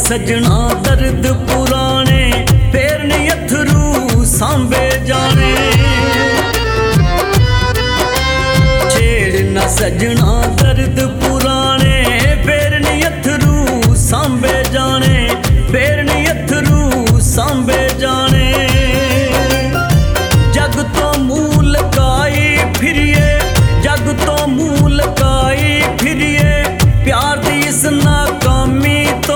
सजना दर्द पुराने फेर नी अथरू सांभे जाने। छेड़ ना सजना दर्द पुराने फेर नी अथरू सांभे जाने, फेर नी अथरू सांभे जाने। जग तो मुँह लकाई फिरिए, जग तो मुँह लकाई फिरिए प्यार दी इस नाकामी तो।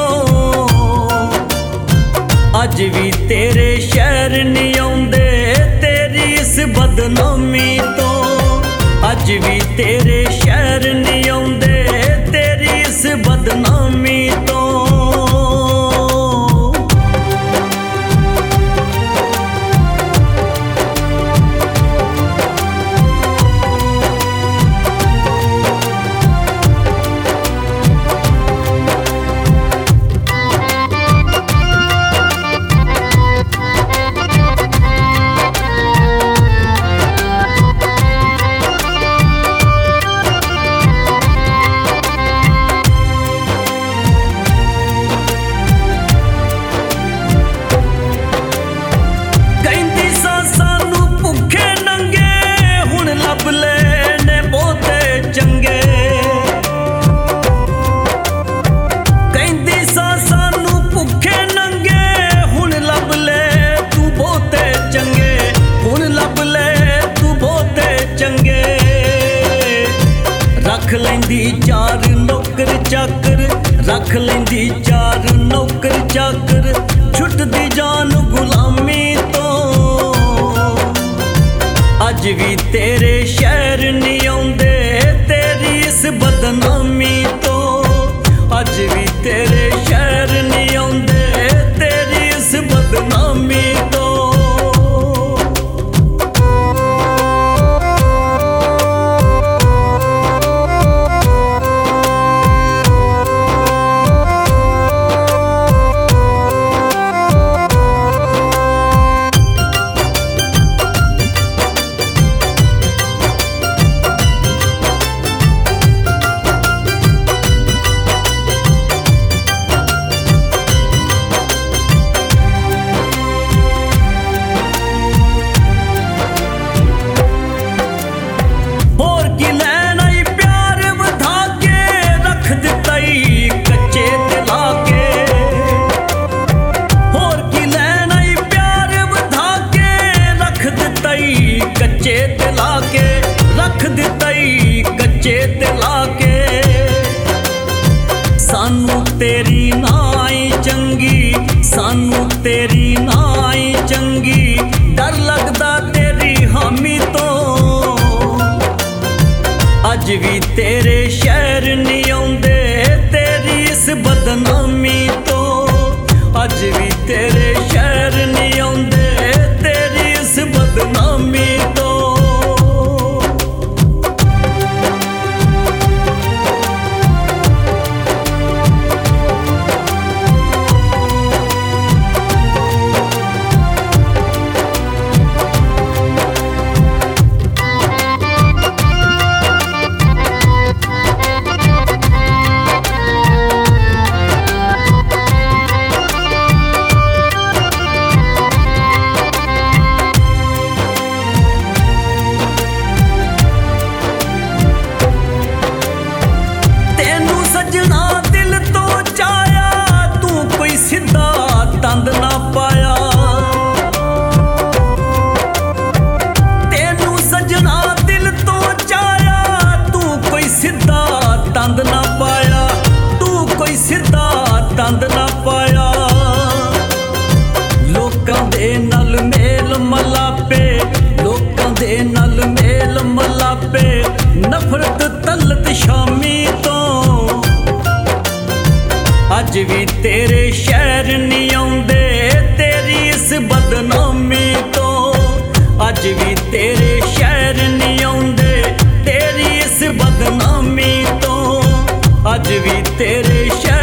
अज भी तेरे शहर नहीं आउंदे तेरी इस बदनामी तो। अज भी तेरे शहर नहीं आउंदे तेरी इस बदनामी तो। रख लैंदी चार नौकर चाकर, रख लैंदी चार नौकर चाकर छुटदी जान गुलामी तो। अज भी तेरे शहर नहीं आउंदे तेरी इस बदनामी तो। अज भी तेरे शहर नहीं आउंदे तेरी इस बदनामी तो। कच्चे दिला के रख दिताई कच्चे दिला के। सानू तेरी नाई चंगी, सानू तेरी नाई चंगी डर लगदा तेरी हामी तो। अज भी तेरे शहर नहीं आउंदे तेरी इस बदनामी तो। अज भी तेरे शहर नहीं आउंदे तेरी इस बदनामी तो। तंद ना पाया तेनू सजना दिल तो चाया, तू कोई सीधा तंद ना पाया, तू कोई सीधा तंद ना पाया। लोकां दे नाल मेल मलापे, लोकां दे नाल मेल मलापे नफरत तलत शामी तो। अज भी तेरे शहर नहीं आउंदे तेरी इस बदनामी तो। अज भी तेरे शहर नहीं आउंदे तेरी इस बदनामी तो। अज भी तेरे शहर